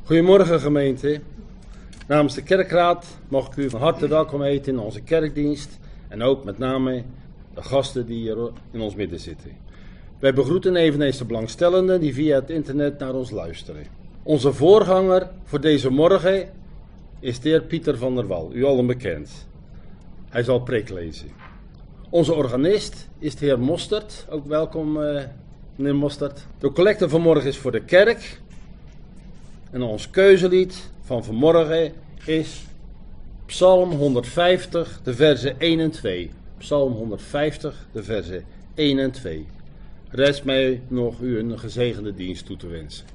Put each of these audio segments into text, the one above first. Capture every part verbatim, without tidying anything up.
Goedemorgen gemeente. Namens de kerkraad mag ik u van harte welkom heten in onze kerkdienst en ook met name de gasten die hier in ons midden zitten. Wij begroeten eveneens de belangstellenden die via het internet naar ons luisteren. Onze voorganger voor deze morgen is de heer Pieter van der Wal, u allen bekend. Hij zal preek lezen. Onze organist is de heer Mostert, ook welkom uh, meneer Mostert. De collecte vanmorgen is voor de kerk. En ons keuzelied van vanmorgen is Psalm honderdvijftig, de versen één en twee. Psalm honderdvijftig, de versen één en twee. Rest mij nog u een gezegende dienst toe te wensen.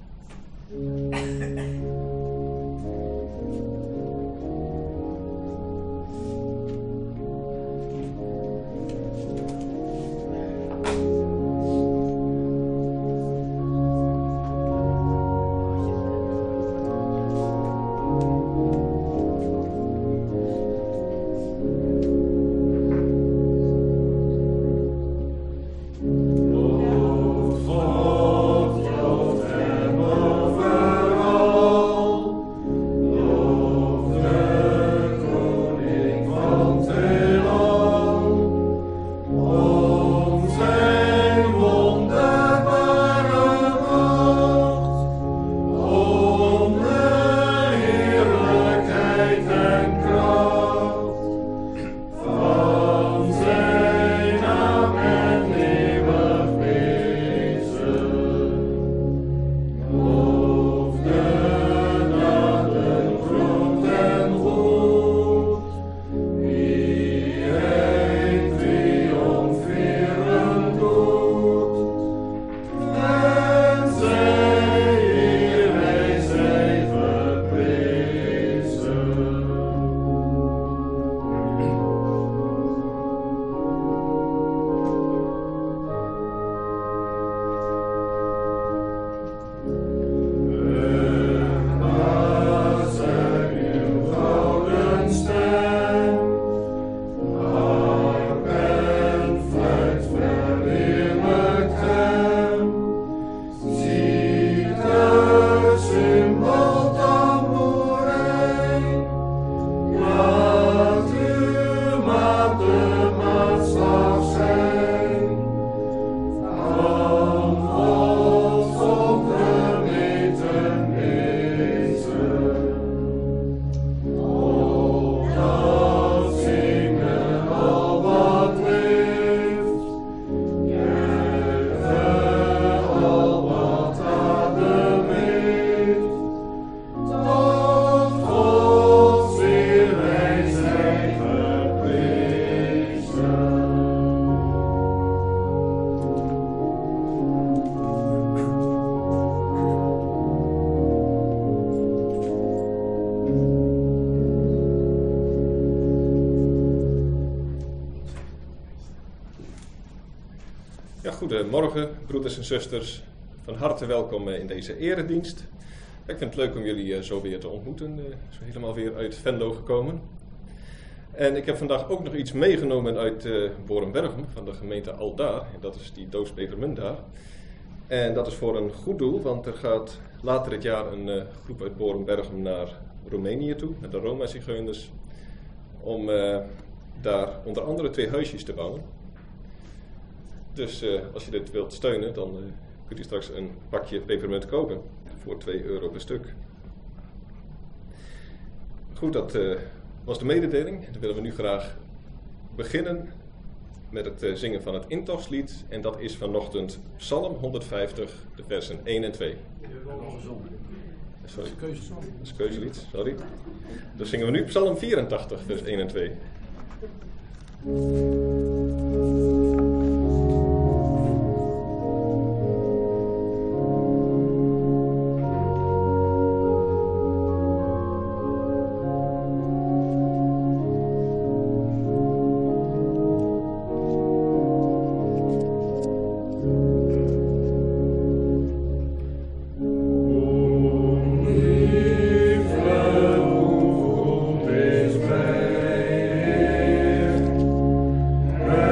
Goedemorgen, broeders en zusters. Van harte welkom in deze eredienst. Ik vind het leuk om jullie zo weer te ontmoeten, zo helemaal weer uit Venlo gekomen. En ik heb vandaag ook nog iets meegenomen uit uh, Boerenberghem, van de gemeente Aldaar. En dat is die doos pepermunt daar. En dat is voor een goed doel, want er gaat later dit jaar een uh, groep uit Boerenberghem naar Roemenië toe, met de Roma-zigeuners, om uh, daar onder andere twee huisjes te bouwen. Dus uh, als je dit wilt steunen, dan uh, kunt u straks een pakje pepermunt kopen voor twee euro per stuk. Goed, dat uh, was de mededeling. Dan willen we nu graag beginnen met het uh, zingen van het intochtslied. En dat is vanochtend Psalm honderdvijftig, de versen één en twee. Sorry, dat is keuzelied, sorry. Dan zingen we nu Psalm vierentachtig, vers één en twee. Amen.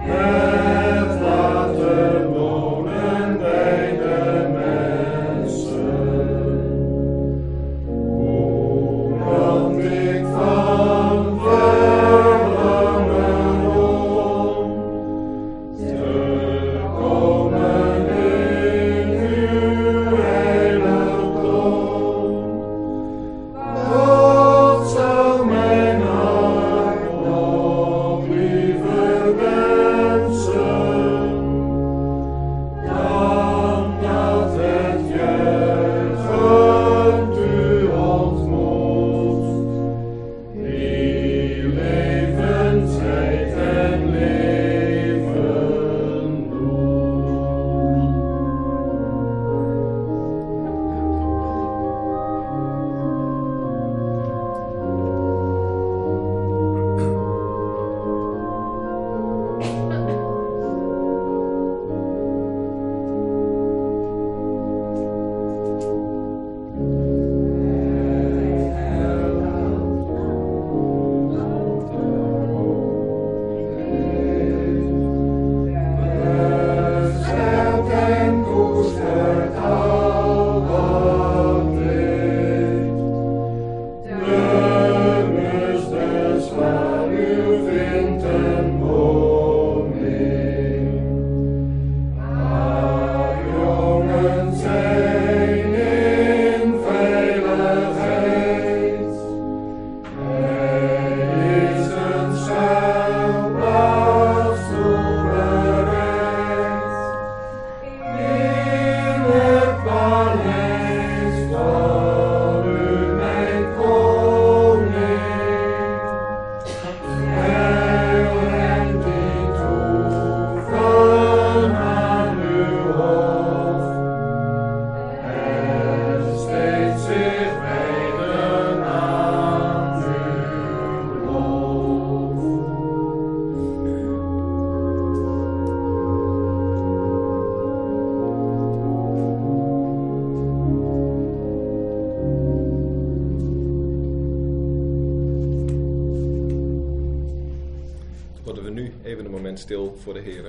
Stil voor de Heere.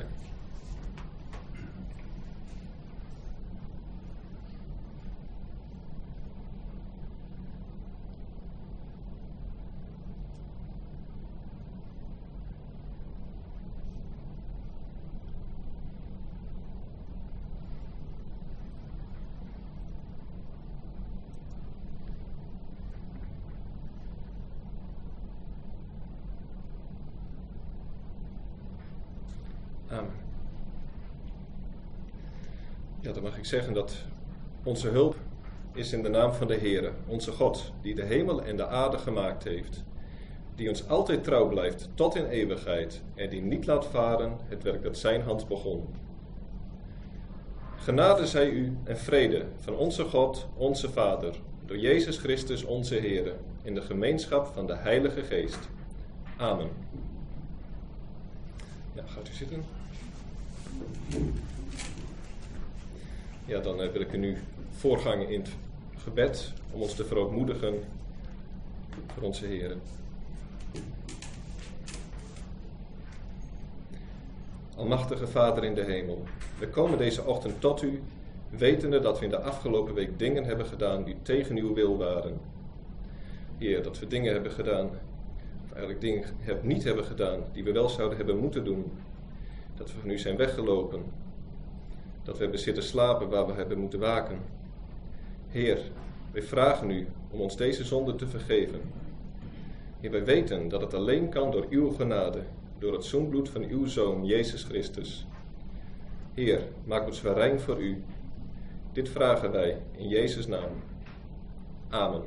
Amen. Ja, dan mag ik zeggen dat onze hulp is in de naam van de Heere, onze God, die de hemel en de aarde gemaakt heeft, die ons altijd trouw blijft tot in eeuwigheid en die niet laat varen het werk dat zijn hand begon. Genade zij u en vrede van onze God, onze Vader, door Jezus Christus onze Heere, in de gemeenschap van de Heilige Geest. Amen. Ja, gaat u zitten. Ja, dan wil ik u nu voorgangen in het gebed om ons te verootmoedigen voor onze Heere. Almachtige Vader in de hemel, we komen deze ochtend tot u, wetende dat we in de afgelopen week dingen hebben gedaan die tegen uw wil waren. Heer, dat we dingen hebben gedaan, of eigenlijk dingen heb, niet hebben gedaan die we wel zouden hebben moeten doen. Dat we van u zijn weggelopen. Dat we hebben zitten slapen waar we hebben moeten waken. Heer, wij vragen u om ons deze zonde te vergeven. Heer, wij weten dat het alleen kan door uw genade, door het zoenbloed van uw Zoon, Jezus Christus. Heer, maak ons weer rein voor u. Dit vragen wij in Jezus' naam. Amen.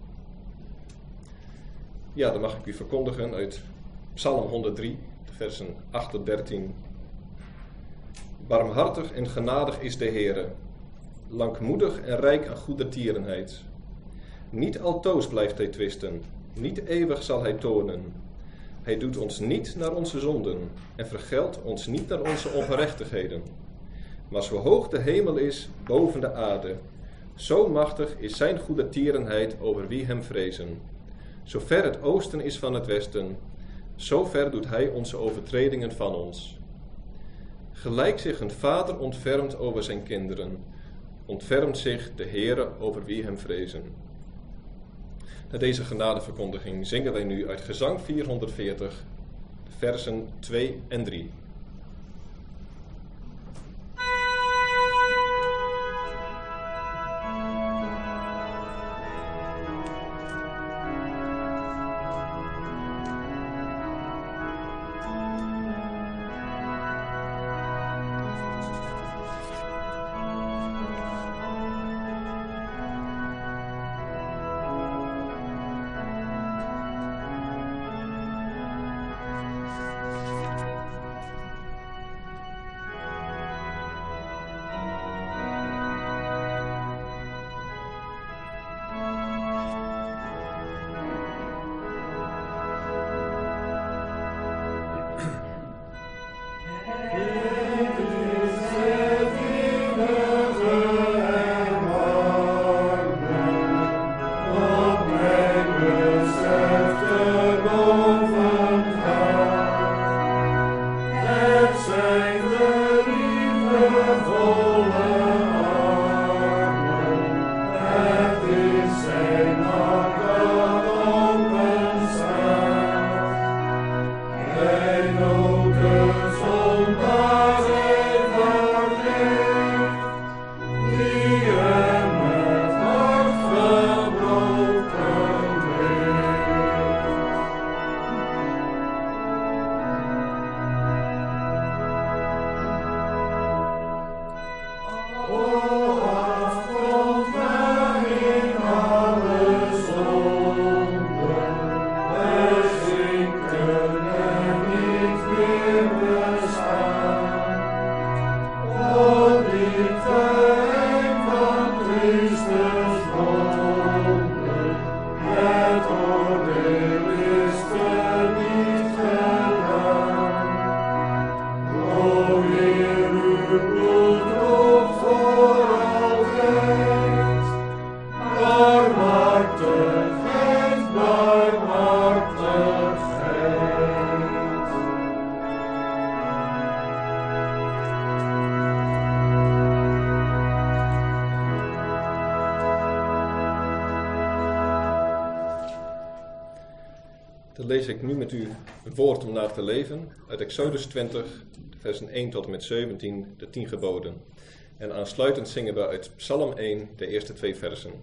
Ja, dan mag ik u verkondigen uit Psalm honderddrie, de versen acht tot dertien. Barmhartig en genadig is de Heere, langmoedig en rijk aan goedertierenheid. Niet altoos blijft hij twisten, niet eeuwig zal hij toornen. Hij doet ons niet naar onze zonden en vergeldt ons niet naar onze ongerechtigheden. Maar zo hoog de hemel is boven de aarde, zo machtig is zijn goedertierenheid over wie hem vrezen. Zo ver het oosten is van het westen, zo ver doet hij onze overtredingen van ons. Gelijk zich een vader ontfermt over zijn kinderen, ontfermt zich de Heere over wie hem vrezen. Na deze genadeverkondiging zingen wij nu uit Gezang vierhonderdveertig, versen twee en drie. Dan lees ik nu met u een woord om naar te leven uit Exodus twintig, versen één tot en met zeventien, de tien geboden. En aansluitend zingen we uit Psalm één, de eerste twee versen.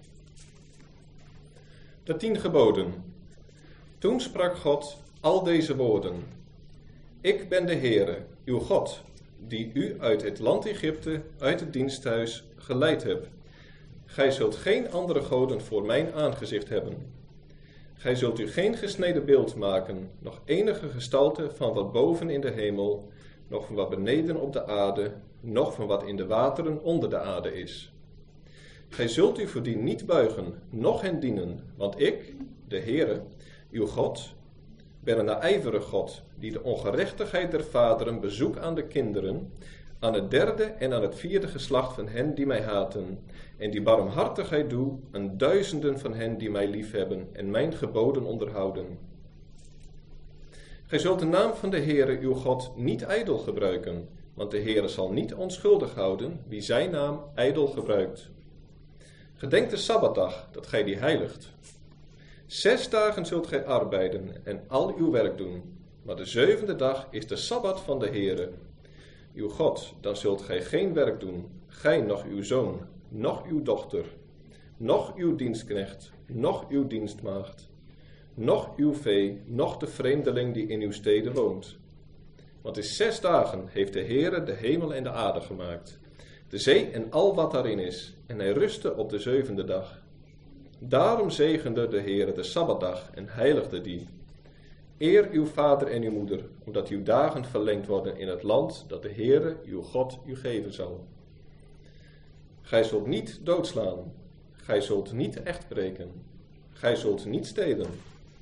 De tien geboden. Toen sprak God al deze woorden. Ik ben de Heere, uw God, die u uit het land Egypte, uit het diensthuis, geleid heb. Gij zult geen andere goden voor mijn aangezicht hebben. Gij zult u geen gesneden beeld maken, nog enige gestalte van wat boven in de hemel, nog van wat beneden op de aarde, nog van wat in de wateren onder de aarde is. Gij zult u voor die niet buigen, noch hen dienen, want ik, de Heere, uw God, ben een naijverig God, die de ongerechtigheid der vaderen bezoekt aan de kinderen, aan het derde en aan het vierde geslacht van hen die mij haten, en die barmhartigheid doe aan duizenden van hen die mij liefhebben en mijn geboden onderhouden. Gij zult de naam van de Heere uw God niet ijdel gebruiken, want de Heere zal niet onschuldig houden wie zijn naam ijdel gebruikt. Gedenk de Sabbatdag, dat gij die heiligt. Zes dagen zult gij arbeiden en al uw werk doen, maar de zevende dag is de Sabbat van de Heere, uw God. Dan zult gij geen werk doen, gij noch uw zoon, noch uw dochter, noch uw dienstknecht, noch uw dienstmaagd, noch uw vee, noch de vreemdeling die in uw steden woont. Want in zes dagen heeft de Heere de hemel en de aarde gemaakt, de zee en al wat daarin is, en hij rustte op de zevende dag. Daarom zegende de Heere de Sabbatdag en heiligde die. Eer uw vader en uw moeder, omdat uw dagen verlengd worden in het land dat de Heere, uw God, u geven zal. Gij zult niet doodslaan, gij zult niet echt breken, gij zult niet stelen.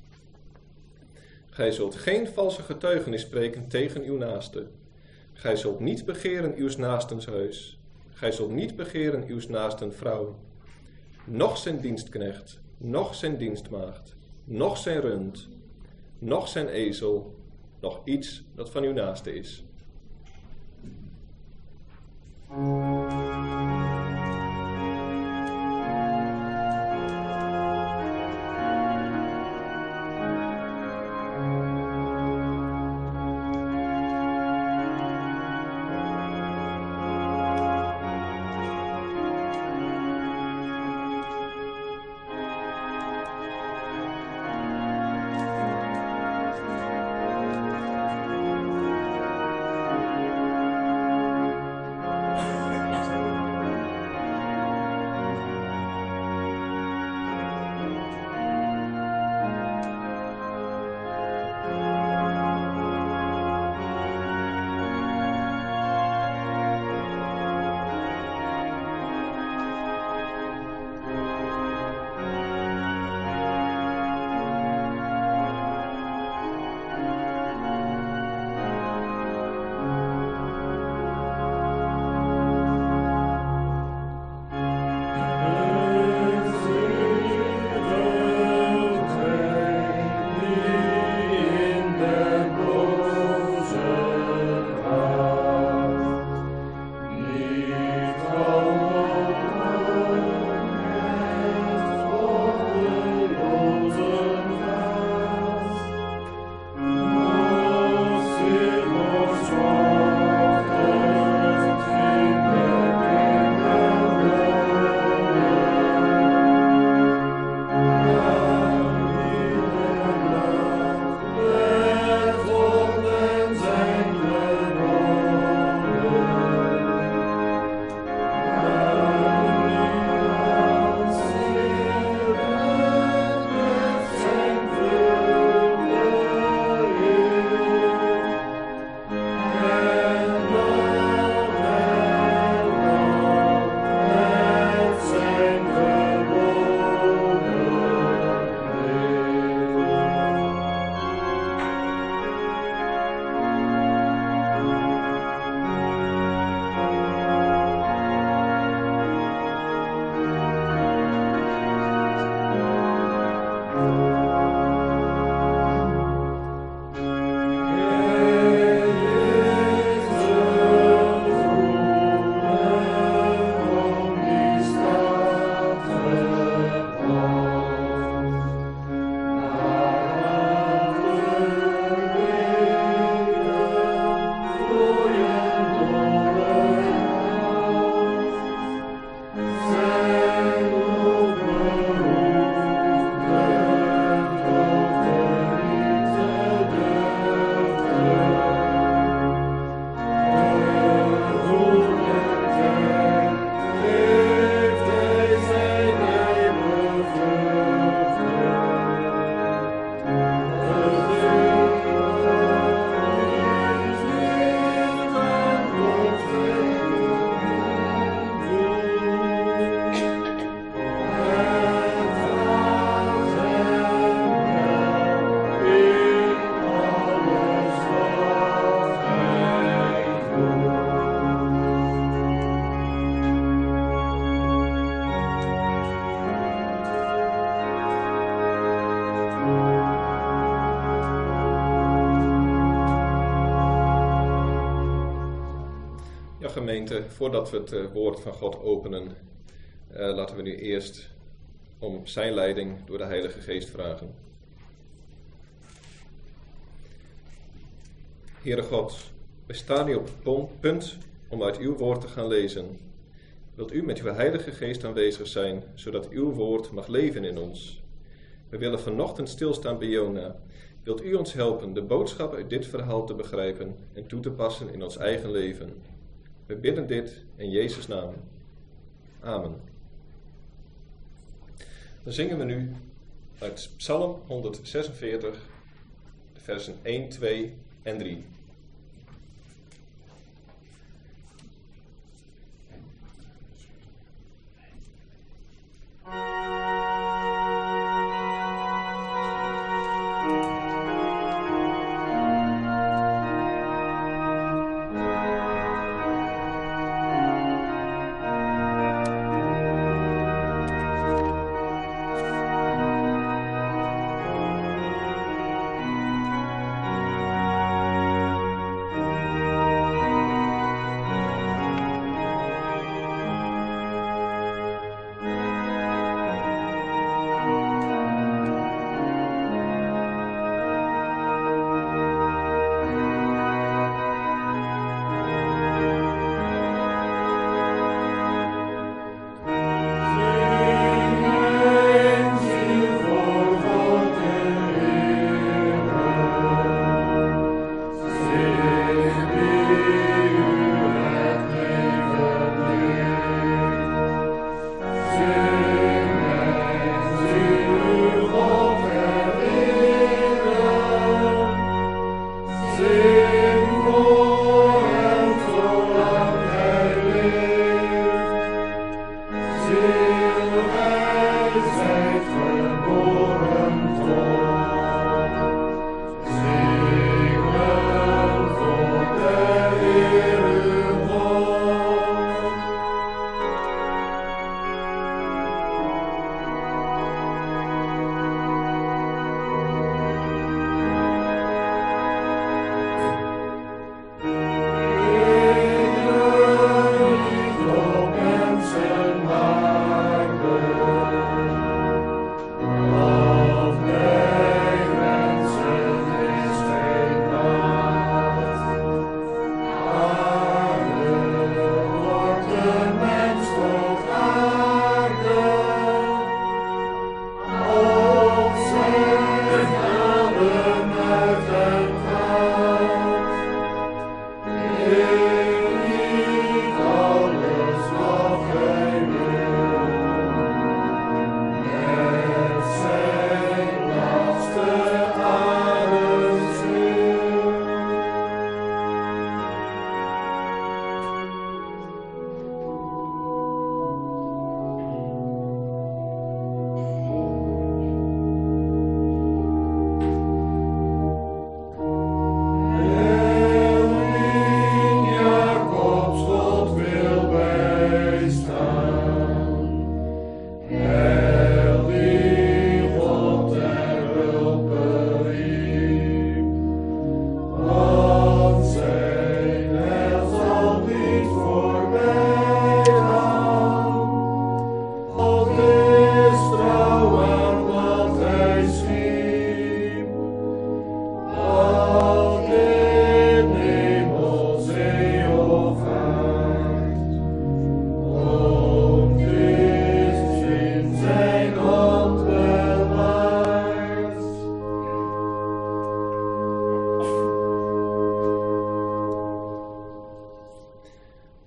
Gij zult geen valse getuigenis spreken tegen uw naaste. Gij zult niet begeren uws naastens huis, gij zult niet begeren uws naasten vrouw, noch zijn dienstknecht, noch zijn dienstmaagd, noch zijn rund, noch zijn ezel, noch iets dat van uw naaste is. Gemeente, voordat we het uh, woord van God openen, uh, laten we nu eerst om zijn leiding door de Heilige Geest vragen. Heere God, we staan nu op het punt om uit uw woord te gaan lezen. Wilt u met uw Heilige Geest aanwezig zijn, zodat uw woord mag leven in ons? We willen vanochtend stilstaan bij Jona. Wilt u ons helpen de boodschap uit dit verhaal te begrijpen en toe te passen in ons eigen leven? We bidden dit in Jezus' naam. Amen. Dan zingen we nu uit Psalm honderdzesenveertig, versen één, twee en drie.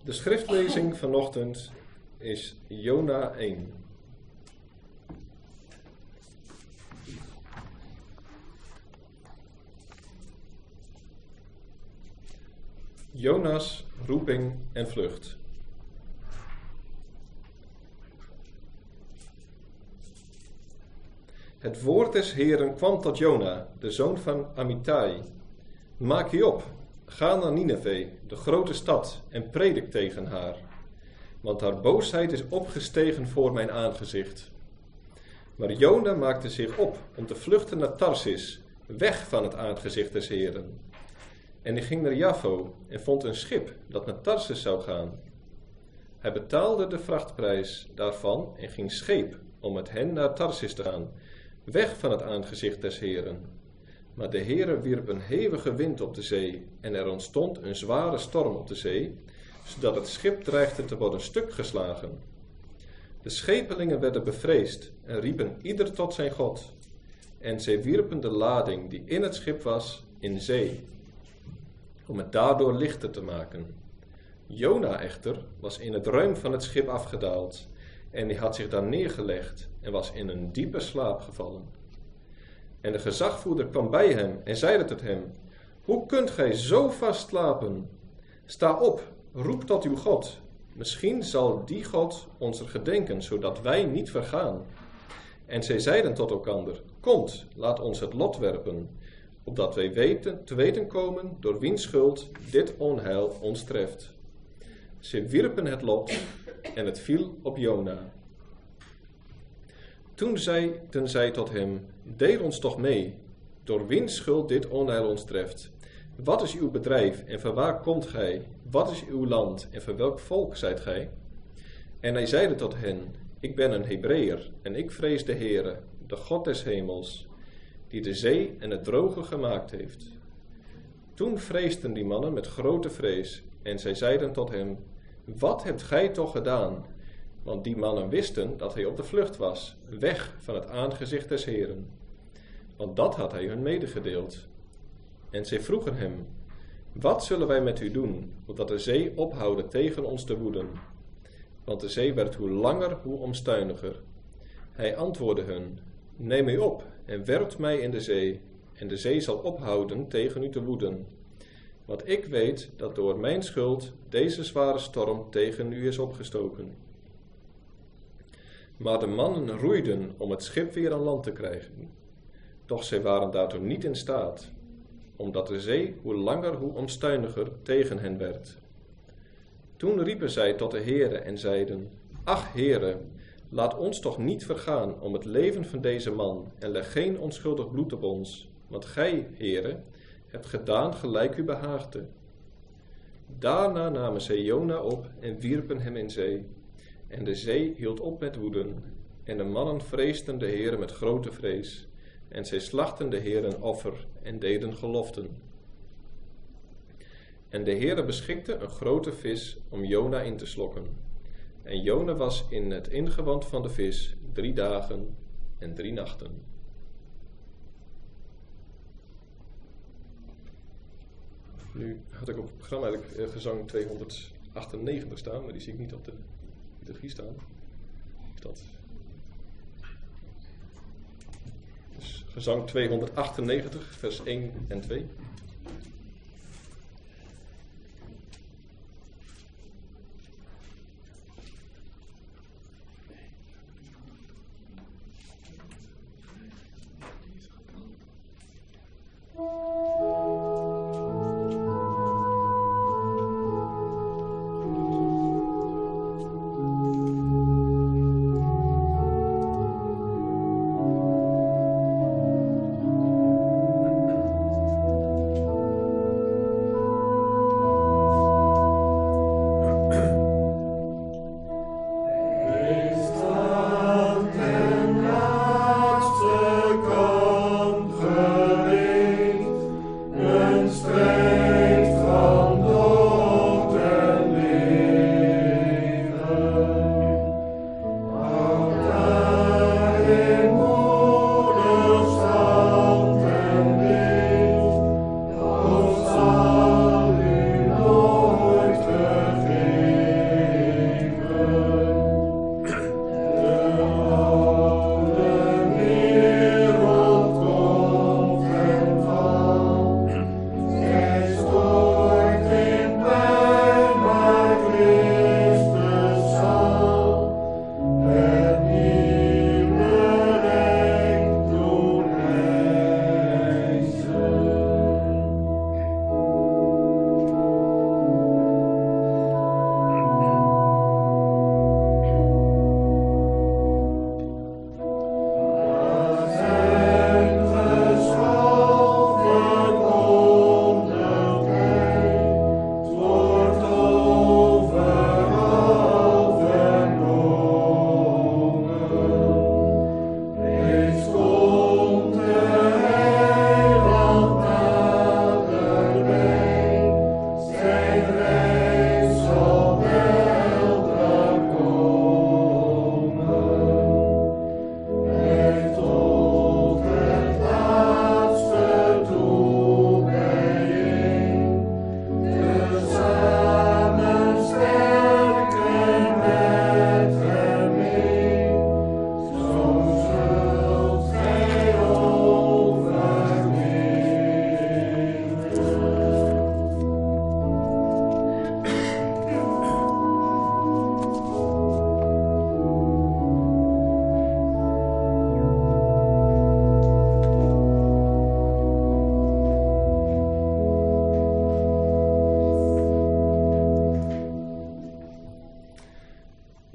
De schriftlezing vanochtend is Jona één. Jona's roeping en vlucht. Het woord des Heeren kwam tot Jona, de zoon van Amittai. Maak je op, ga naar Nineve, de grote stad, en predik tegen haar. Want haar boosheid is opgestegen voor mijn aangezicht. Maar Jona maakte zich op om te vluchten naar Tarsis, weg van het aangezicht des Heeren. En hij ging naar Jaffo en vond een schip dat naar Tarsis zou gaan. Hij betaalde de vrachtprijs daarvan en ging scheep om met hen naar Tarsis te gaan, weg van het aangezicht des Heeren. Maar de Heere wierp een hevige wind op de zee en er ontstond een zware storm op de zee, zodat het schip dreigde te worden stuk geslagen. De schepelingen werden bevreesd en riepen ieder tot zijn God. En zij wierpen de lading die in het schip was in zee, om het daardoor lichter te maken. Jona echter was in het ruim van het schip afgedaald en hij had zich daar neergelegd en was in een diepe slaap gevallen. En de gezagvoerder kwam bij hem en zeide tot hem: Hoe kunt gij zo vast slapen? Sta op, roep tot uw God. Misschien zal die God ons er gedenken, zodat wij niet vergaan. En zij zeiden tot elkander: Komt, laat ons het lot werpen, opdat wij weten, te weten komen door wiens schuld dit onheil ons treft. Zij wierpen het lot en het viel op Jona. Toen zeiden zij tot hem: Deel ons toch mee, door wiens schuld dit onheil ons treft. Wat is uw bedrijf en van waar komt gij? Wat is uw land en van welk volk zijt gij? En hij zeide tot hen: Ik ben een Hebreeër en ik vrees de Heere, de God des hemels, die de zee en het droge gemaakt heeft. Toen vreesden die mannen met grote vrees en zij zeiden tot hem: Wat hebt gij toch gedaan? Want die mannen wisten dat hij op de vlucht was, weg van het aangezicht des Heeren. Want dat had hij hun medegedeeld. En zij vroegen hem: Wat zullen wij met u doen, opdat de zee ophouden tegen ons te woeden? Want de zee werd hoe langer, hoe omstuiniger. Hij antwoordde hun: Neem mij op en werpt mij in de zee, en de zee zal ophouden tegen u te woeden. Want ik weet dat door mijn schuld deze zware storm tegen u is opgestoken. Maar de mannen roeiden om het schip weer aan land te krijgen. Doch zij waren daartoe niet in staat, omdat de zee hoe langer hoe onstuiniger tegen hen werd. Toen riepen zij tot de Heere en zeiden: Ach Heere, laat ons toch niet vergaan om het leven van deze man en leg geen onschuldig bloed op ons, want gij, Heere, hebt gedaan gelijk u behaagde. Daarna namen zij Jona op en wierpen hem in zee. En de zee hield op met woeden. En de mannen vreesden de Heere met grote vrees. En zij slachten de Heere een offer en deden geloften. En de Heere beschikte een grote vis om Jona in te slokken. En Jona was in het ingewand van de vis drie dagen en drie nachten. Nu had ik op het programma eigenlijk uh, gezang tweehonderdachtennegentig staan, maar die zie ik niet op de liturgie staan. Is dat? Dus gezang tweehonderdachtennegentig, vers één en twee.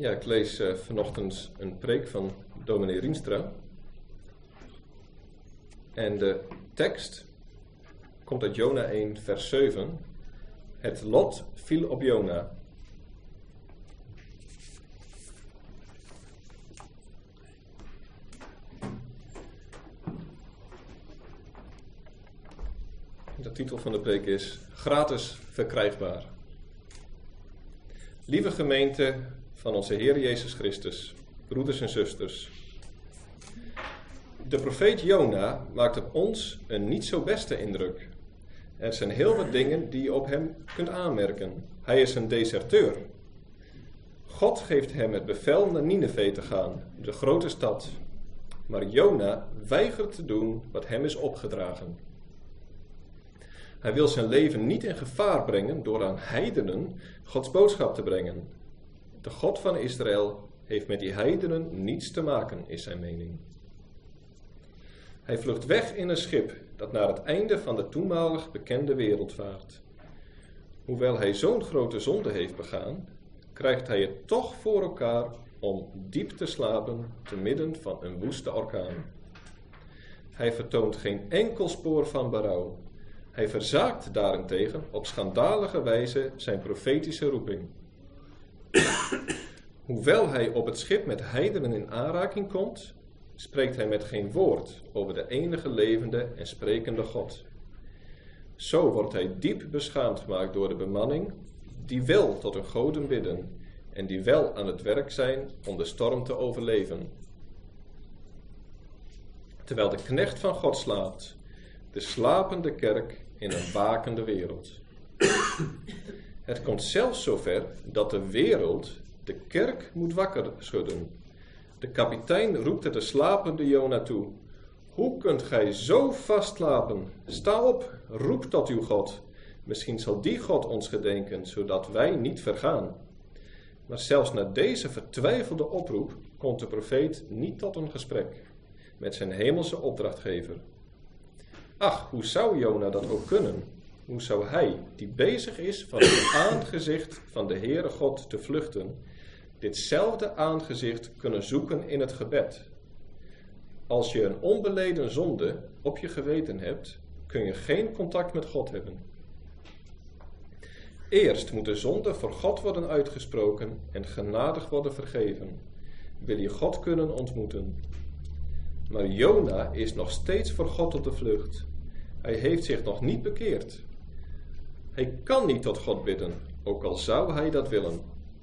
Ja, ik lees uh, vanochtend een preek van dominee Rienstra. En de tekst komt uit Jona één, vers zeven. Het lot viel op Jona. De titel van de preek is Gratis verkrijgbaar. Lieve gemeente van onze Heer Jezus Christus, broeders en zusters. De profeet Jona maakt op ons een niet zo beste indruk. Er zijn heel wat dingen die je op hem kunt aanmerken. Hij is een deserteur. God geeft hem het bevel naar Nineve te gaan, de grote stad. Maar Jona weigert te doen wat hem is opgedragen. Hij wil zijn leven niet in gevaar brengen door aan heidenen Gods boodschap te brengen. De God van Israël heeft met die heidenen niets te maken, is zijn mening. Hij vlucht weg in een schip dat naar het einde van de toenmalig bekende wereld vaart. Hoewel hij zo'n grote zonde heeft begaan, krijgt hij het toch voor elkaar om diep te slapen te midden van een woeste orkaan. Hij vertoont geen enkel spoor van berouw. Hij verzaakt daarentegen op schandalige wijze zijn profetische roeping. Hoewel hij op het schip met heidenen in aanraking komt, spreekt hij met geen woord over de enige levende en sprekende God. Zo wordt hij diep beschaamd gemaakt door de bemanning, die wel tot hun goden bidden en die wel aan het werk zijn om de storm te overleven. Terwijl de knecht van God slaapt, de slapende kerk in een wakende wereld. Het komt zelfs zover dat de wereld de kerk moet wakker schudden. De kapitein roept het de slapende Jona toe. Hoe kunt gij zo vast slapen? Sta op, roep tot uw God. Misschien zal die God ons gedenken, zodat wij niet vergaan. Maar zelfs na deze vertwijfelde oproep komt de profeet niet tot een gesprek met zijn hemelse opdrachtgever. Ach, hoe zou Jona dat ook kunnen? Hoe zou hij, die bezig is van het aangezicht van de Heere God te vluchten, ditzelfde aangezicht kunnen zoeken in het gebed? Als je een onbeleden zonde op je geweten hebt, kun je geen contact met God hebben. Eerst moet de zonde voor God worden uitgesproken en genadig worden vergeven. Wil je God kunnen ontmoeten? Maar Jona is nog steeds voor God op de vlucht. Hij heeft zich nog niet bekeerd. Hij kan niet tot God bidden, ook al zou hij dat willen.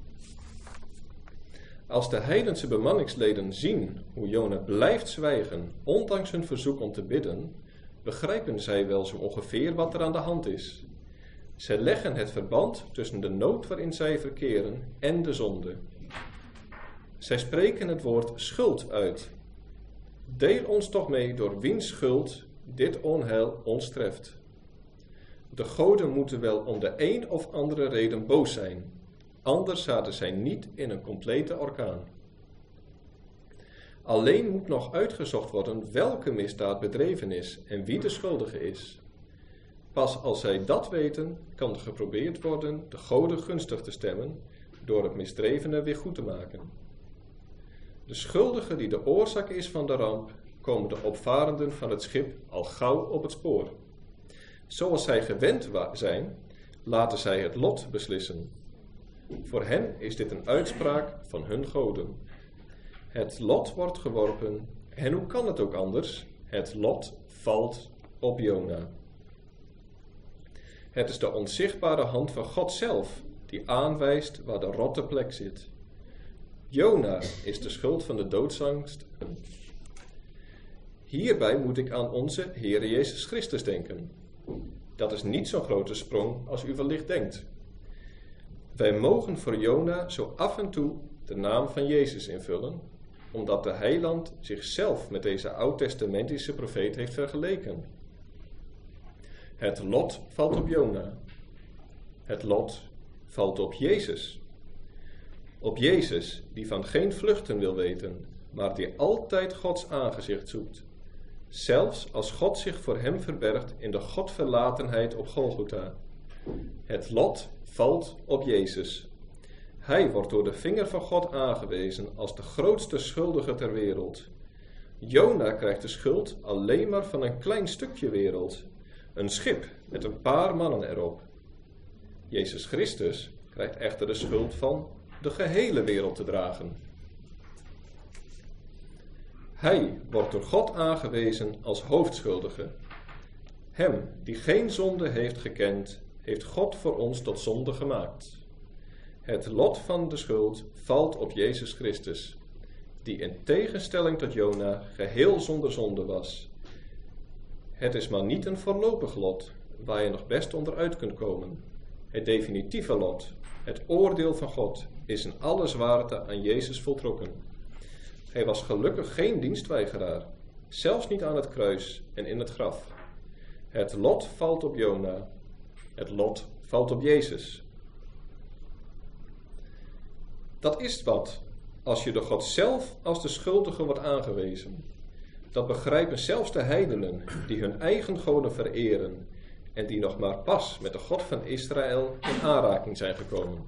Als de heidense bemanningsleden zien hoe Jona blijft zwijgen, ondanks hun verzoek om te bidden, begrijpen zij wel zo ongeveer wat er aan de hand is. Zij leggen het verband tussen de nood waarin zij verkeren en de zonde. Zij spreken het woord schuld uit. Deel ons toch mee door wiens schuld dit onheil ons treft. De goden moeten wel om de een of andere reden boos zijn, anders zaten zij niet in een complete orkaan. Alleen moet nog uitgezocht worden welke misdaad bedreven is en wie de schuldige is. Pas als zij dat weten, kan er geprobeerd worden de goden gunstig te stemmen door het misdrevene weer goed te maken. De schuldige die de oorzaak is van de ramp, komen de opvarenden van het schip al gauw op het spoor. Zoals zij gewend zijn, laten zij het lot beslissen. Voor hen is dit een uitspraak van hun goden. Het lot wordt geworpen, en hoe kan het ook anders? Het lot valt op Jona. Het is de onzichtbare hand van God zelf die aanwijst waar de rotte plek zit. Jona is de schuld van de doodsangst. Hierbij moet ik aan onze Heer Jezus Christus denken. Dat is niet zo'n grote sprong als u wellicht denkt. Wij mogen voor Jona zo af en toe de naam van Jezus invullen, omdat de heiland zichzelf met deze oud-testamentische profeet heeft vergeleken. Het lot valt op Jona. Het lot valt op Jezus. Op Jezus, die van geen vluchten wil weten, maar die altijd Gods aangezicht zoekt. Zelfs als God zich voor hem verbergt in de godverlatenheid op Golgotha. Het lot valt op Jezus. Hij wordt door de vinger van God aangewezen als de grootste schuldige ter wereld. Jona krijgt de schuld alleen maar van een klein stukje wereld. Een schip met een paar mannen erop. Jezus Christus krijgt echter de schuld van de gehele wereld te dragen. Hij wordt door God aangewezen als hoofdschuldige. Hem die geen zonde heeft gekend, heeft God voor ons tot zonde gemaakt. Het lot van de schuld valt op Jezus Christus, die in tegenstelling tot Jona geheel zonder zonde was. Het is maar niet een voorlopig lot, waar je nog best onderuit kunt komen. Het definitieve lot, het oordeel van God, is in alle zwaarte aan Jezus voltrokken. Hij was gelukkig geen dienstweigeraar, zelfs niet aan het kruis en in het graf. Het lot valt op Jona, het lot valt op Jezus. Dat is wat, als je door God zelf als de schuldige wordt aangewezen. Dat begrijpen zelfs de heidenen, die hun eigen goden vereren en die nog maar pas met de God van Israël in aanraking zijn gekomen.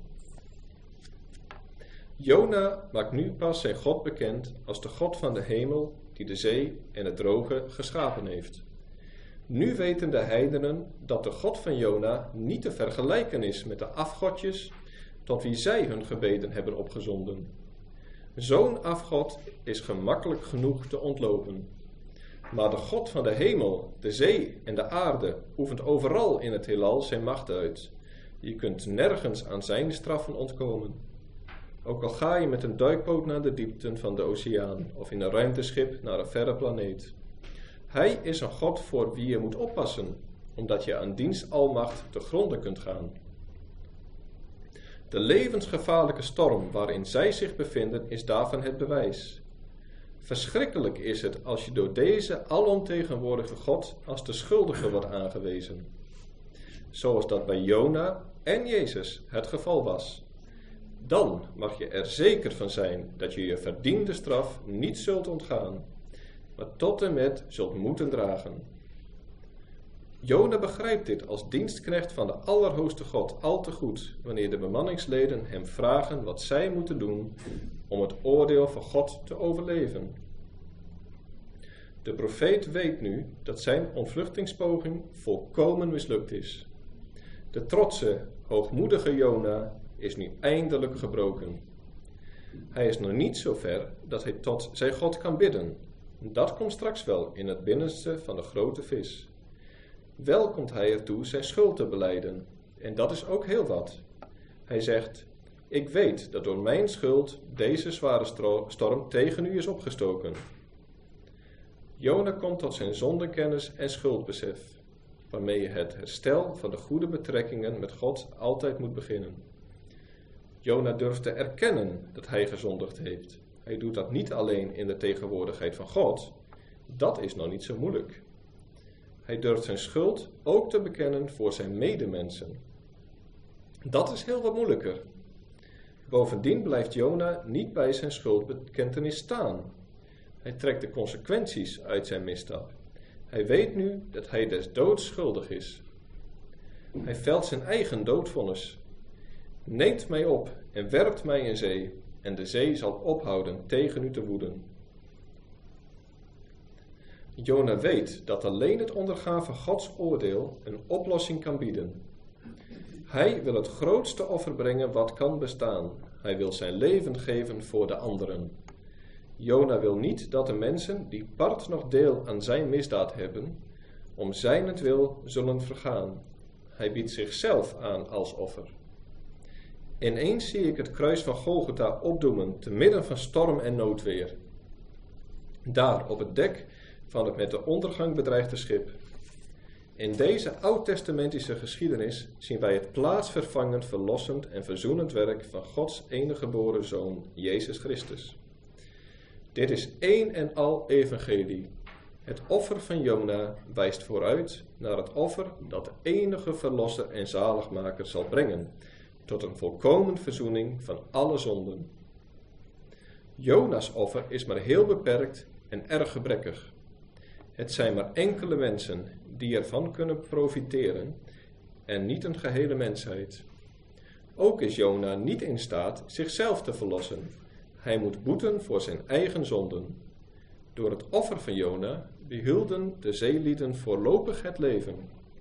Jona maakt nu pas zijn God bekend als de God van de hemel, die de zee en het droge geschapen heeft. Nu weten de heidenen dat de God van Jona niet te vergelijken is met de afgodjes tot wie zij hun gebeden hebben opgezonden. Zo'n afgod is gemakkelijk genoeg te ontlopen. Maar de God van de hemel, de zee en de aarde oefent overal in het heelal zijn macht uit. Je kunt nergens aan zijn straffen ontkomen. Ook al ga je met een duikboot naar de diepten van de oceaan of in een ruimteschip naar een verre planeet. Hij is een God voor wie je moet oppassen, omdat je aan diens almacht te gronde kunt gaan. De levensgevaarlijke storm waarin zij zich bevinden is daarvan het bewijs. Verschrikkelijk is het als je door deze alomtegenwoordige God als de schuldige wordt aangewezen. Zoals dat bij Jona en Jezus het geval was. Dan mag je er zeker van zijn dat je je verdiende straf niet zult ontgaan, maar tot en met zult moeten dragen. Jona begrijpt dit als dienstknecht van de Allerhoogste God al te goed, wanneer de bemanningsleden hem vragen wat zij moeten doen om het oordeel van God te overleven. De profeet weet nu dat zijn ontvluchtingspoging volkomen mislukt is. De trotse, hoogmoedige Jona is nu eindelijk gebroken. Hij is nog niet zo ver dat hij tot zijn God kan bidden. Dat komt straks wel in het binnenste van de grote vis. Wel komt hij ertoe zijn schuld te belijden, en dat is ook heel wat. Hij zegt, ik weet dat door mijn schuld deze zware storm tegen u is opgestoken. Jona komt tot zijn zondenkennis en schuldbesef, waarmee je het herstel van de goede betrekkingen met God altijd moet beginnen. Jona durft te erkennen dat hij gezondigd heeft. Hij doet dat niet alleen in de tegenwoordigheid van God, dat is nog niet zo moeilijk. Hij durft zijn schuld ook te bekennen voor zijn medemensen. Dat is heel wat moeilijker. Bovendien blijft Jona niet bij zijn schuldbekentenis staan. Hij trekt de consequenties uit zijn misstap. Hij weet nu dat hij des doods schuldig is. Hij velt zijn eigen doodvonnis. Neemt mij op en werpt mij in zee, en de zee zal ophouden tegen u te woeden. Jona weet dat alleen het ondergaan van Gods oordeel een oplossing kan bieden. Hij wil het grootste offer brengen wat kan bestaan. Hij wil zijn leven geven voor de anderen. Jona wil niet dat de mensen die part nog deel aan zijn misdaad hebben, om zijnentwil zullen vergaan. Hij biedt zichzelf aan als offer. Ineens zie ik het kruis van Golgotha opdoemen te midden van storm en noodweer. Daar op het dek van het met de ondergang bedreigde schip. In deze oud-testamentische geschiedenis zien wij het plaatsvervangend, verlossend en verzoenend werk van Gods enige geboren Zoon, Jezus Christus. Dit is één en al evangelie. Het offer van Jona wijst vooruit naar het offer dat de enige verlosser en zaligmaker zal brengen, tot een volkomen verzoening van alle zonden. Jona's offer is maar heel beperkt en erg gebrekkig. Het zijn maar enkele mensen die ervan kunnen profiteren en niet een gehele mensheid. Ook is Jona niet in staat zichzelf te verlossen. Hij moet boeten voor zijn eigen zonden. Door het offer van Jona behielden de zeelieden voorlopig het leven.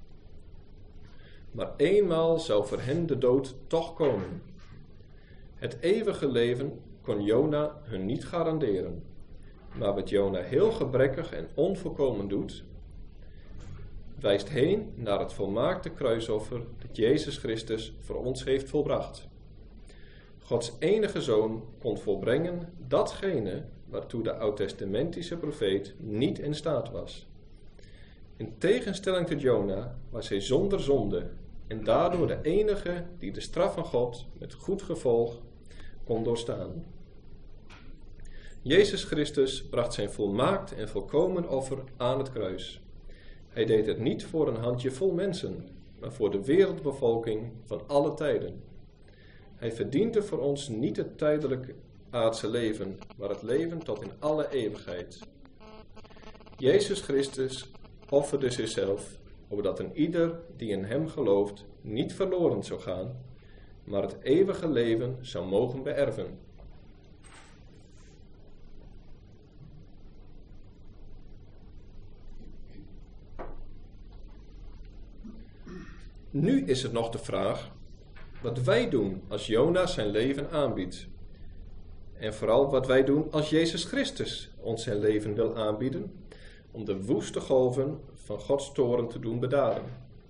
Maar eenmaal zou voor hen de dood toch komen. Het eeuwige leven kon Jona hun niet garanderen. Maar wat Jona heel gebrekkig en onvolkomen doet, wijst heen naar het volmaakte kruisoffer dat Jezus Christus voor ons heeft volbracht. Gods enige Zoon kon volbrengen datgene waartoe de oud-testamentische profeet niet in staat was. In tegenstelling tot Jona was hij zonder zonde en daardoor de enige die de straf van God met goed gevolg kon doorstaan. Jezus Christus bracht zijn volmaakt en volkomen offer aan het kruis. Hij deed het niet voor een handjevol mensen, maar voor de wereldbevolking van alle tijden. Hij verdiende voor ons niet het tijdelijke aardse leven, maar het leven tot in alle eeuwigheid. Jezus Christus offerde zichzelf, opdat een ieder die in hem gelooft niet verloren zou gaan, maar het eeuwige leven zou mogen beërven. Nu is het nog de vraag wat wij doen als Jona zijn leven aanbiedt. En vooral wat wij doen als Jezus Christus ons zijn leven wil aanbieden, om de woeste golven van Gods toorn te doen bedaren.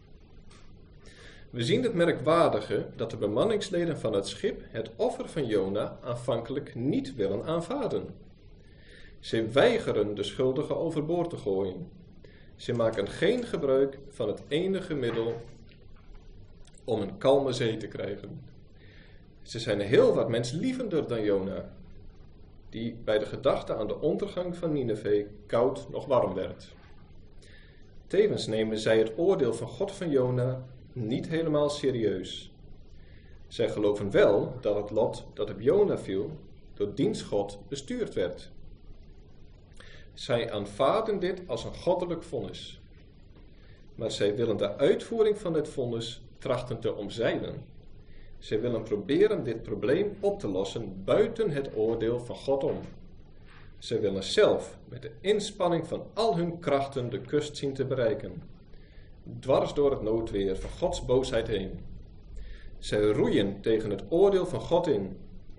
We zien het merkwaardige dat de bemanningsleden van het schip het offer van Jona aanvankelijk niet willen aanvaarden. Ze weigeren de schuldige overboord te gooien. Ze maken geen gebruik van het enige middel om een kalme zee te krijgen. Ze zijn heel wat menslievender dan Jona, die bij de gedachte aan de ondergang van Nineve koud nog warm werd. Tevens nemen zij het oordeel van God van Jona niet helemaal serieus. Zij geloven wel dat het lot dat op Jona viel door diens God bestuurd werd. Zij aanvaarden dit als een goddelijk vonnis. Maar zij willen de uitvoering van dit vonnis trachten te omzeilen. Zij willen proberen dit probleem op te lossen buiten het oordeel van God om. Zij willen zelf met de inspanning van al hun krachten de kust zien te bereiken, dwars door het noodweer van Gods boosheid heen. Zij roeien tegen het oordeel van God in.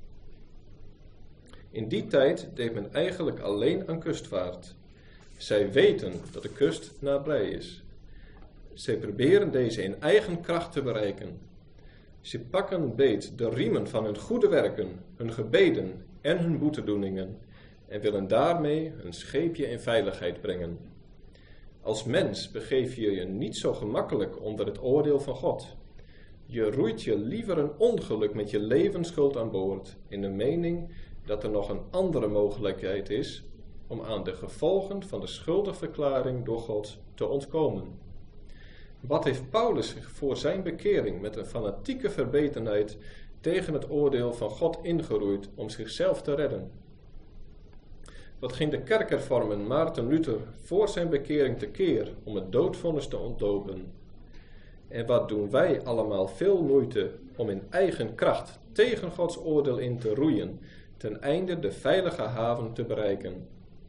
In die tijd deed men eigenlijk alleen aan kustvaart. Zij weten dat de kust nabij is. Zij proberen deze in eigen kracht te bereiken. Ze pakken beet de riemen van hun goede werken, hun gebeden en hun boetedoeningen en willen daarmee hun scheepje in veiligheid brengen. Als mens begeef je je niet zo gemakkelijk onder het oordeel van God. Je roeit je liever een ongeluk met je levensschuld aan boord, in de mening dat er nog een andere mogelijkheid is om aan de gevolgen van de schuldigverklaring door God te ontkomen. Wat heeft Paulus zich voor zijn bekering met een fanatieke verbetenheid tegen het oordeel van God ingeroeid om zichzelf te redden? Wat ging de kerkhervormer Maarten Luther voor zijn bekering tekeer om het doodvonnis te ontlopen? En wat doen wij allemaal veel moeite om in eigen kracht tegen Gods oordeel in te roeien, ten einde de veilige haven te bereiken?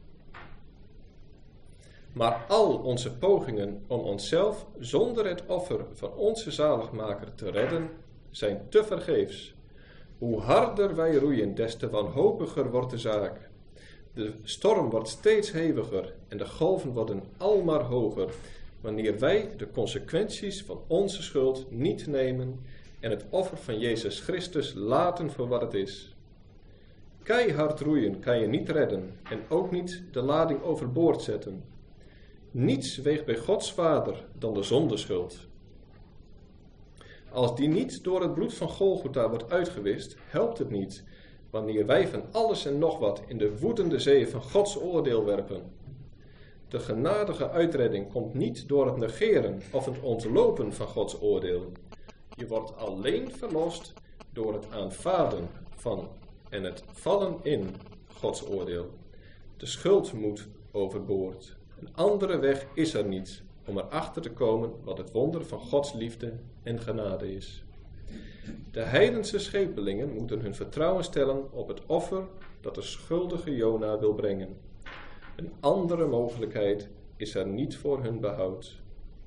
Maar al onze pogingen om onszelf zonder het offer van onze zaligmaker te redden, zijn tevergeefs. Hoe harder wij roeien, des te wanhopiger wordt de zaak. De storm wordt steeds heviger en de golven worden almaar hoger, wanneer wij de consequenties van onze schuld niet nemen en het offer van Jezus Christus laten voor wat het is. Keihard roeien kan je niet redden en ook niet de lading overboord zetten. Niets weegt bij God zwaarder dan de zondeschuld. Als die niet door het bloed van Golgotha wordt uitgewist, helpt het niet wanneer wij van alles en nog wat in de woedende zee van Gods oordeel werpen. De genadige uitredding komt niet door het negeren of het ontlopen van Gods oordeel. Je wordt alleen verlost door het aanvaarden van en het vallen in Gods oordeel. De schuld moet overboord. Een andere weg is er niet om erachter te komen wat het wonder van Gods liefde en genade is. De heidense schepelingen moeten hun vertrouwen stellen op het offer dat de schuldige Jona wil brengen. Een andere mogelijkheid is er niet voor hun behoud.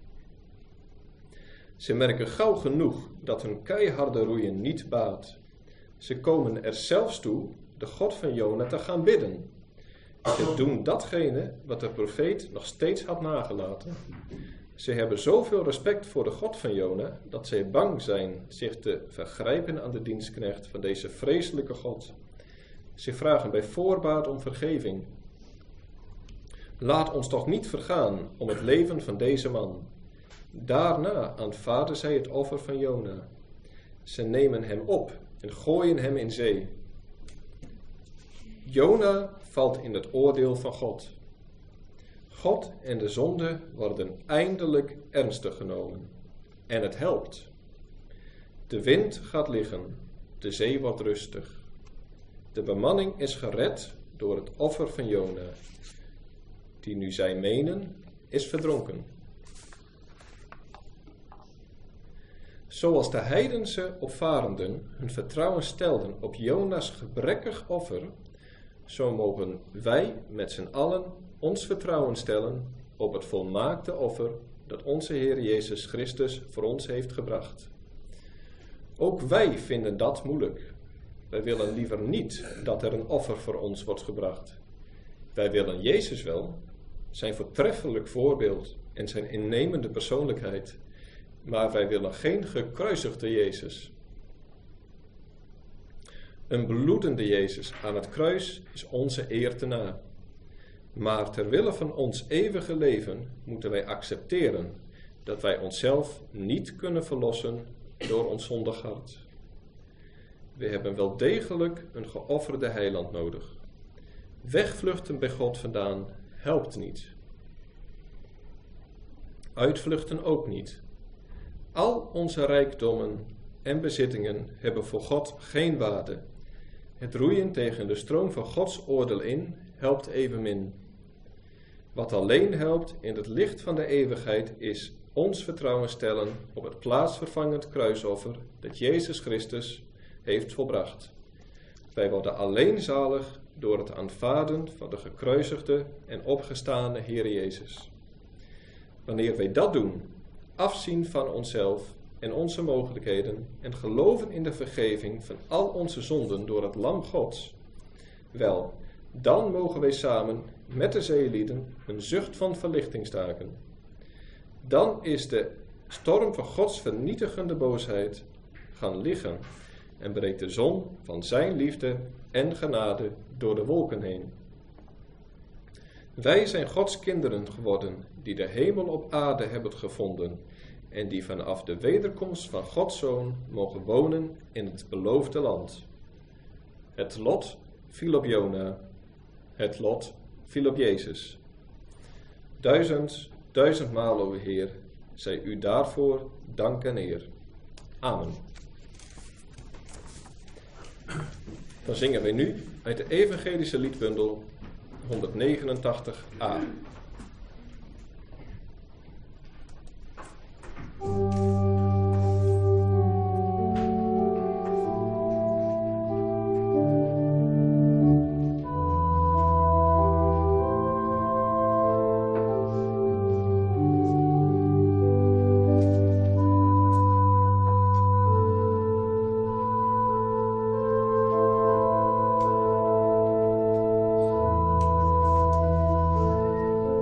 Ze merken gauw genoeg dat hun keiharde roeien niet baat. Ze komen er zelfs toe de God van Jona te gaan bidden. Ze doen datgene wat de profeet nog steeds had nagelaten. Ze hebben zoveel respect voor de God van Jona dat zij bang zijn zich te vergrijpen aan de dienstknecht van deze vreselijke God. Ze vragen bij voorbaat om vergeving. Laat ons toch niet vergaan om het leven van deze man. Daarna aanvaarden zij het offer van Jona. Ze nemen hem op en gooien hem in zee. Jona valt in het oordeel van God. God en de zonde worden eindelijk ernstig genomen. En het helpt. De wind gaat liggen, de zee wordt rustig. De bemanning is gered door het offer van Jona, die nu zij menen is verdronken. Zoals de heidense opvarenden hun vertrouwen stelden op Jona's gebrekkig offer, zo mogen wij met z'n allen ons vertrouwen stellen op het volmaakte offer dat onze Heer Jezus Christus voor ons heeft gebracht. Ook wij vinden dat moeilijk. Wij willen liever niet dat er een offer voor ons wordt gebracht. Wij willen Jezus wel, zijn voortreffelijk voorbeeld en zijn innemende persoonlijkheid, maar wij willen geen gekruisigde Jezus. Een bloedende Jezus aan het kruis is onze eer te na. Maar ter wille van ons eeuwige leven moeten wij accepteren dat wij onszelf niet kunnen verlossen door ons zondig hart. We hebben wel degelijk een geofferde heiland nodig. Wegvluchten bij God vandaan helpt niet. Uitvluchten ook niet. Al onze rijkdommen en bezittingen hebben voor God geen waarde. Het roeien tegen de stroom van Gods oordeel in helpt evenmin. Wat alleen helpt in het licht van de eeuwigheid is ons vertrouwen stellen op het plaatsvervangend kruisoffer dat Jezus Christus heeft volbracht. Wij worden alleen zalig door het aanvaarden van de gekruisigde en opgestane Heer Jezus. Wanneer wij dat doen, afzien van onszelf en onze mogelijkheden en geloven in de vergeving van al onze zonden door het Lam Gods, wel, dan mogen wij samen met de zeelieden een zucht van verlichting staken. Dan is de storm van Gods vernietigende boosheid gaan liggen en breekt de zon van zijn liefde en genade door de wolken heen. Wij zijn Gods kinderen geworden, die de hemel op aarde hebben gevonden en die vanaf de wederkomst van Gods Zoon mogen wonen in het beloofde land. Het lot viel op Jona, het lot viel op Jezus. Duizend, duizendmaal, o Heer, zij u daarvoor dank en eer. Amen. Dan zingen wij nu uit de evangelische liedbundel honderdnegenentachtig a. O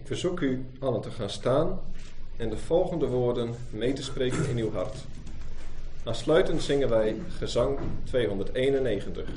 verzoek u allen te gaan staan en de volgende woorden mee te spreken in uw hart. Aansluitend zingen wij gezang tweehonderdeenennegentig.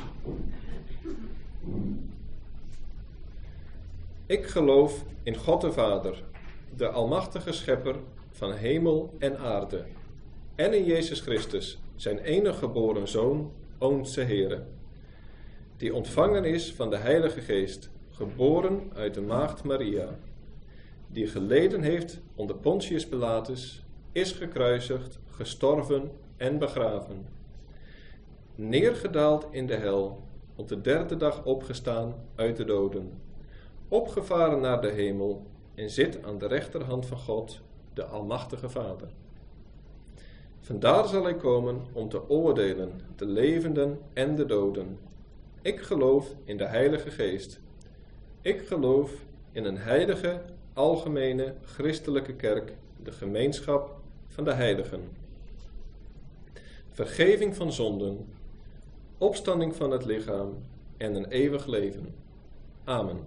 Ik geloof in God de Vader, de almachtige schepper van hemel en aarde, en in Jezus Christus, zijn enige geboren Zoon, onze Heere, die ontvangen is van de Heilige Geest, geboren uit de maagd Maria, die geleden heeft onder Pontius Pilatus, is gekruisigd, gestorven en begraven, neergedaald in de hel, op de derde dag opgestaan uit de doden, opgevaren naar de hemel en zit aan de rechterhand van God, de Almachtige Vader. Vandaar zal hij komen om te oordelen de levenden en de doden. Ik geloof in de Heilige Geest. Ik geloof in een heilige, algemene, christelijke kerk, de gemeenschap van de heiligen. Vergeving van zonden, opstanding van het lichaam en een eeuwig leven. Amen.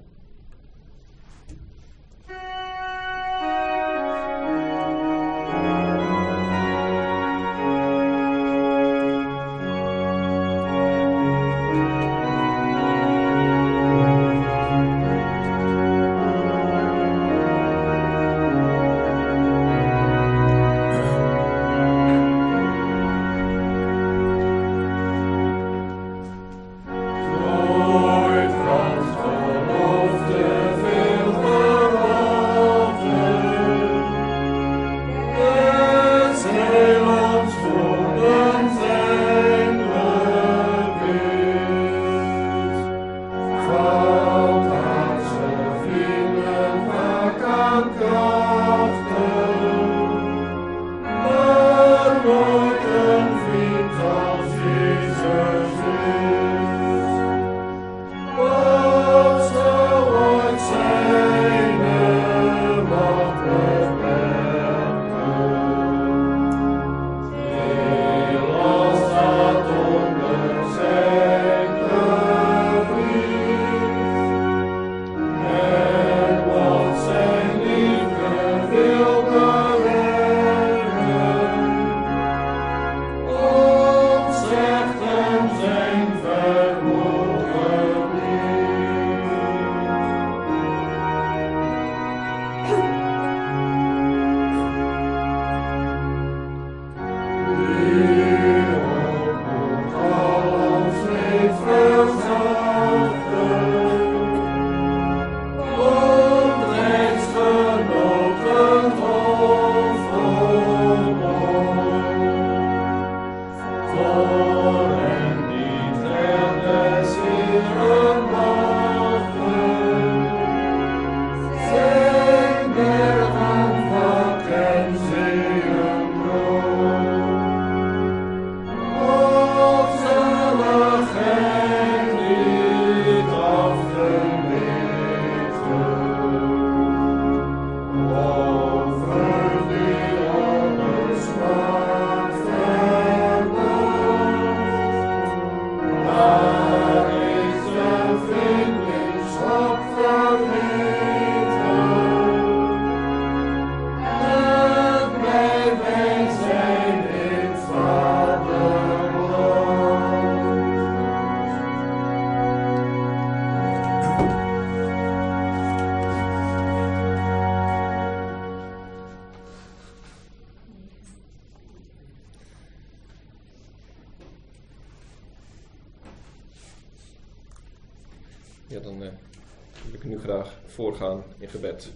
Ja, dan uh, wil ik nu graag voorgaan in gebed.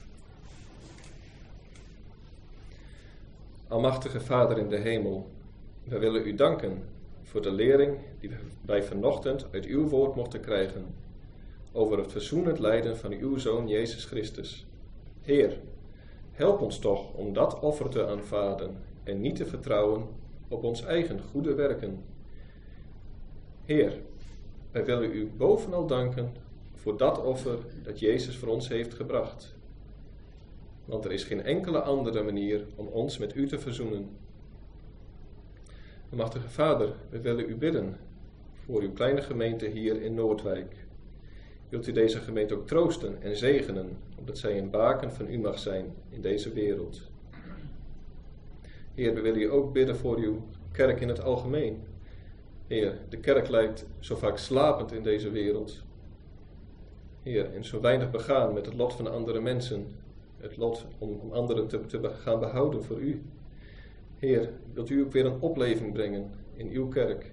Almachtige Vader in de hemel, wij willen u danken voor de lering die wij vanochtend uit uw woord mochten krijgen over het verzoenend lijden van uw Zoon Jezus Christus. Heer, help ons toch om dat offer te aanvaarden en niet te vertrouwen op ons eigen goede werken. Heer, wij willen u bovenal danken voor dat offer dat Jezus voor ons heeft gebracht. Want er is geen enkele andere manier om ons met u te verzoenen. Almachtige Vader, we willen u bidden voor uw kleine gemeente hier in Noordwijk. wilt u deze gemeente ook troosten en zegenen, opdat zij een baken van u mag zijn in deze wereld. Heer, we willen u ook bidden voor uw kerk in het algemeen. Heer, de kerk lijkt zo vaak slapend in deze wereld. Heer, en zo weinig begaan met het lot van andere mensen. Het lot om, om anderen te, te gaan behouden voor u. Heer, wilt u ook weer een opleving brengen in uw kerk.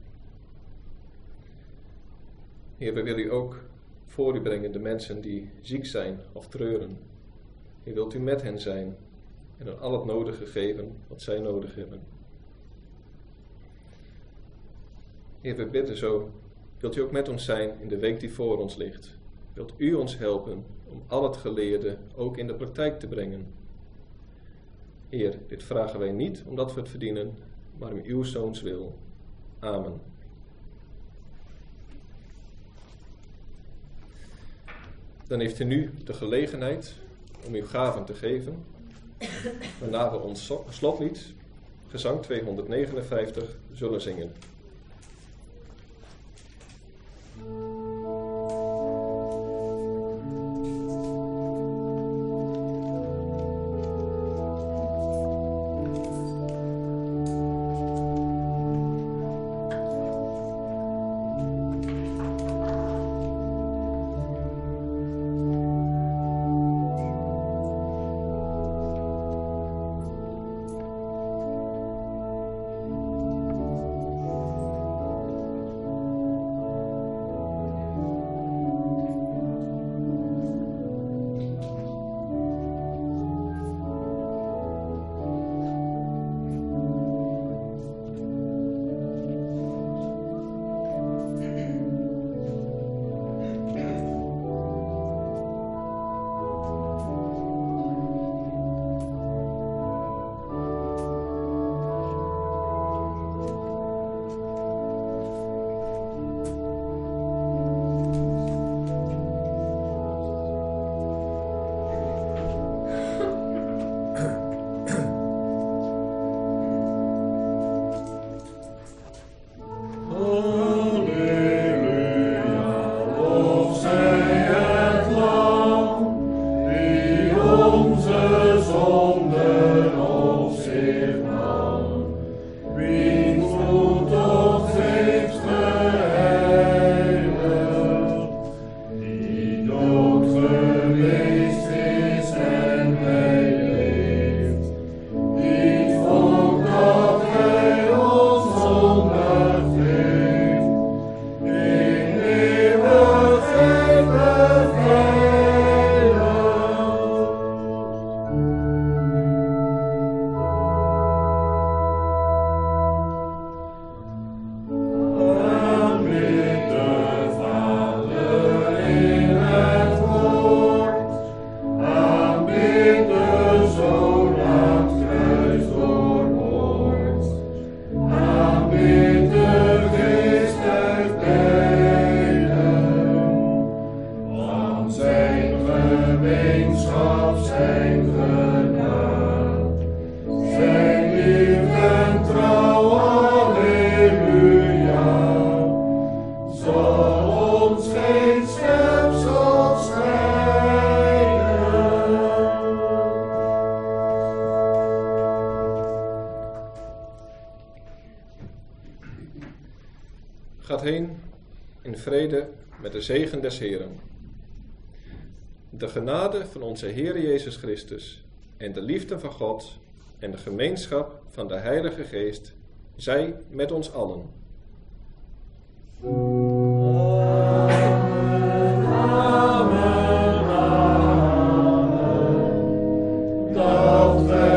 Heer, we willen u ook voor u brengen de mensen die ziek zijn of treuren. Heer, wilt u met hen zijn en hen al het nodige geven wat zij nodig hebben. Heer, we bidden zo, wilt u ook met ons zijn in de week die voor ons ligt. Wilt u ons helpen om al het geleerde ook in de praktijk te brengen. Heer, dit vragen wij niet omdat we het verdienen, maar om uw Zoons wil. Amen. Dan heeft u nu de gelegenheid om uw gaven te geven, waarna we ons slotlied, gezang tweehonderdnegenenvijftig, zullen zingen. Gaat heen in vrede met de zegen des Heeren. De genade van onze Heer Jezus Christus en de liefde van God en de gemeenschap van de Heilige Geest zij met ons allen. Amen, amen, dat wij